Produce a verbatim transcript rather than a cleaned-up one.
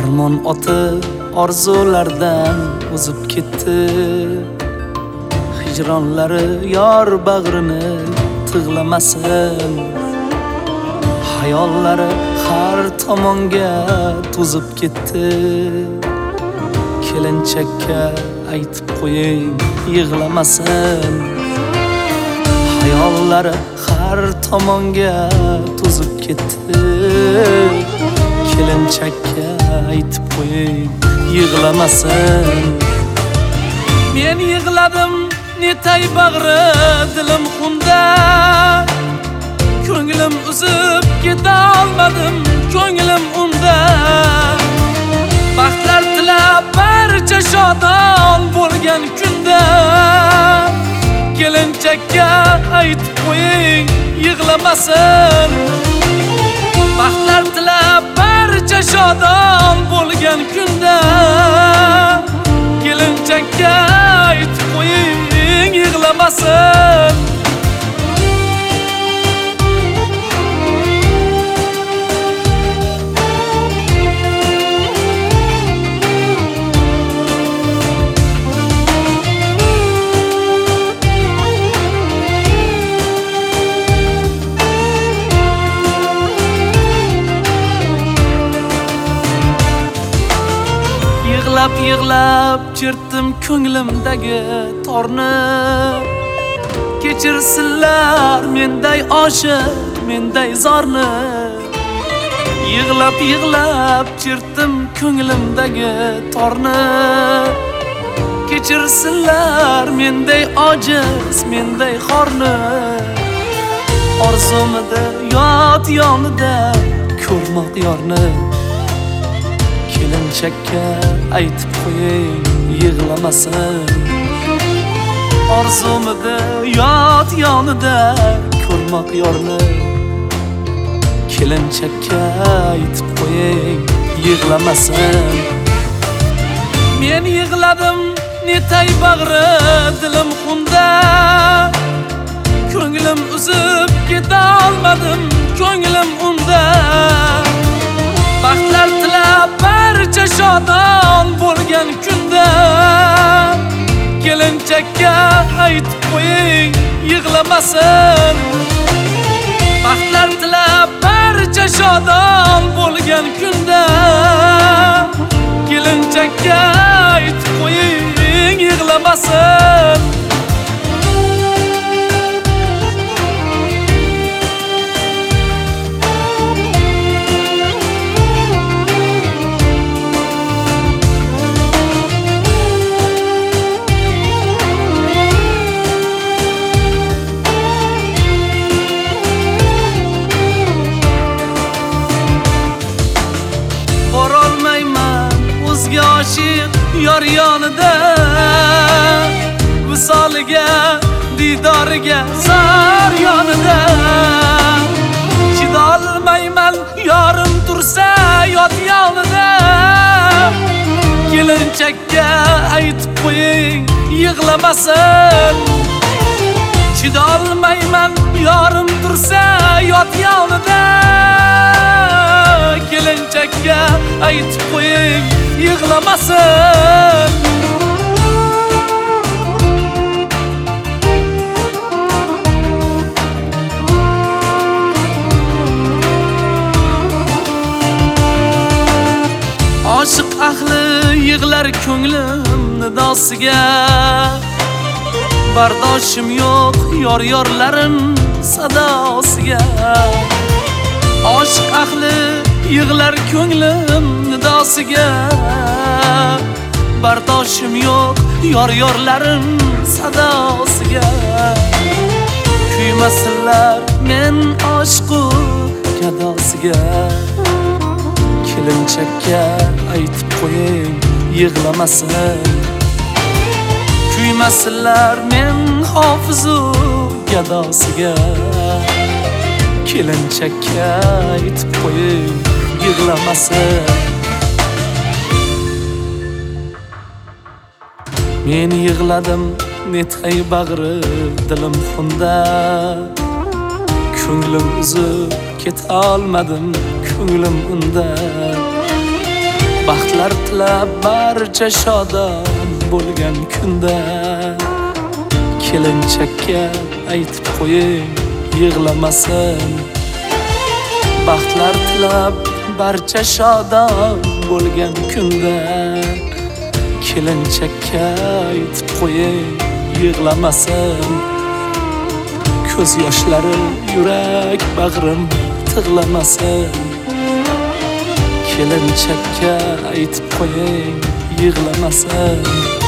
armon oti orzulardan o'zib ketdi. Hijronlari yor bag'rini tig'lamasin. Hayollari har tomonga to'zib ketdi. Kelinchakka aytib qo'ying, yig'lamasin. Hayollari har tomonga to'zib ketdi. Kelinchakka aytib qo'ying, yig'lamasin. Men yig'ladim, netay bag'ri dilim xunda. Ko'nglim uzib keta olmadim, ko'nglim unda. Baxtlar tilab barcha shodon bo'lgan kunda. Kelinchakka aytib qo'ying, yig'lamasin. Baxtlar tilab barcha shodon bo'lgan kunda. Kelinchakka aytib qo'ying, yig'lamasin. Yig'lab yig'lab chertdim ko'nglimdagi torni. Kechirsinlar menday oshiq, menday zorni. Yig'lab yig'lab chertdim ko'nglimdagi torni. Kechirsinlar menday ojiz, menday xorni. Orzumida yot yonida ko'rmoq yorni. Kelinchakka aytib qo'ying, yig'lamasin. Orzumida yot yonida ko'rmoq yorni. Kelinchakka aytib qo'ying, yig'lamasin. Men yig'ladim, netay bag'ri dilim xunda. Ko'nglim uzib keta olmadim, ko'nglim unda. Baxtlar tilab barcha shodon bo'lgan kunda. Kelinchakka aytib qo'ying, yig'lamasin. Baxtlar tilab barcha shodon bo'lgan kunda. Kelinchakka aytib qo'ying, yig'lamasin. Oshiq yor yonida, visoliga, didoriga zor yonida. Chidolmayman yorim tursa yot yonida. Kelinchakka aytib qo'ying, yig'lamasin. Chidolmayman yorim tursa yot yonida. Kelinchakka aytib qo'ying, yig'lamasin. Oshiq ahli yig'lar ko'nglim nidosiga. Bardoshim yo'q yor yorlarim sadosiga. Oshiq ahli yig'lar ko'nglim nidosiga. Bardoshim yo'q yor yorlarim sadosiga. Kuymasinlar men oshiqu gadosiga. Kelinchakka aytib qo'ying, yig'lamasin. Kuymasinlar men hofizu gadosiga. Kelinchakka aytib qo'ying, yig'lamasin. Men yig'ladim, netay bag'ri dilim xunda. Ko'nglim uzib keta olmadim, ko'nglim unda. Baxtlar tilab barcha shodon bo'lgan kunda kelinchakka aytib qo'ying yig'lamasin. Baxtlar tilab barcha shodon bo'lgan kunda kelinchakka aytib qo'ying yig'lamasin. Ko'z yoshlari yurak bag'rim tig'lamasin. Kelinchakka aytib qo'ying yig'lamasin.